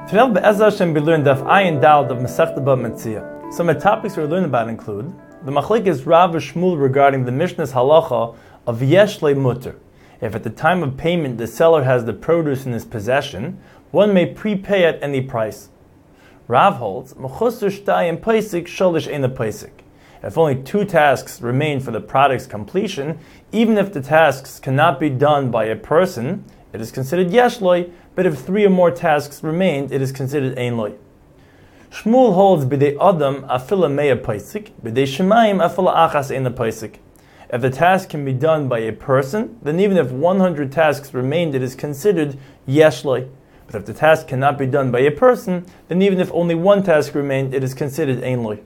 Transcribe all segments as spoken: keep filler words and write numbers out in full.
Today, Be'ezah Hashem, we learn Daf Ayin Daled of Masechta Bava Metzia. Some of the topics we're learning about include the Machlekes Rav Shmuel regarding the Mishnah's halacha of Yesh Le Mutter. If at the time of payment the seller has the produce in his possession, one may prepay at any price. Rav holds Mechusar Shtayim Paisik Sholish Eina Paisik. If only two tasks remain for the product's completion, even if the tasks cannot be done by a person, it is considered Yesh Loi, but if three or more tasks remained, it is considered Ein Loi. Shmuel holds B'dei Adam Afila Meya Paisik, B'dei Shemayim Afila Achas Eina Paisik. If the task can be done by a person, then even if one hundred tasks remained, it is considered Yesh Loi. But if the task cannot be done by a person, then even if only one task remained, it is considered Ein Loi.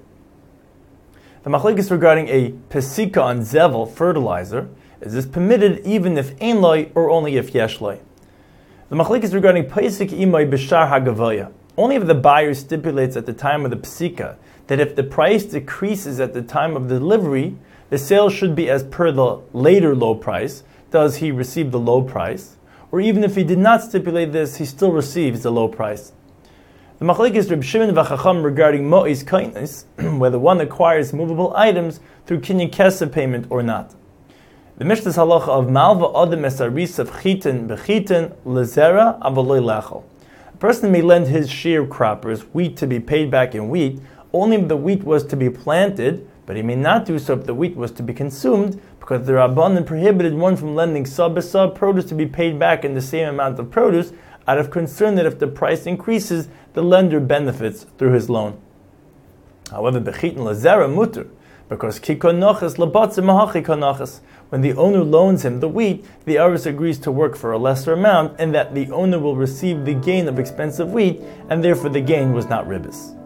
The machlekes regarding a pesika on zevel, fertilizer, is this permitted even if Ein Loi or only if Yesh Loi? The machlekes regarding pesik imay b'shar hagavaya. Only if the buyer stipulates at the time of the pesika that if the price decreases at the time of delivery, the sale should be as per the later low price, does he receive the low price, or even if he did not stipulate this, he still receives the low price. The machlekes Reb Shimon v'Chacham regarding mo'is kindness, whether one acquires movable items through kinyan kesef payment or not. The Mishnah's halacha of malva adam esaris of chitin bechitin lezera avaloi lechel. A person may lend his sharecroppers wheat to be paid back in wheat only if the wheat was to be planted, but he may not do so if the wheat was to be consumed, because the Rabbanan prohibited one from lending sub-sub produce to be paid back in the same amount of produce, out of concern that if the price increases, the lender benefits through his loan. However, bechitin lezera mutter, because kikonoches labatze mahachi konoches. When the owner loans him the wheat, the aris agrees to work for a lesser amount, and that the owner will receive the gain of expensive wheat, and therefore the gain was not ribis.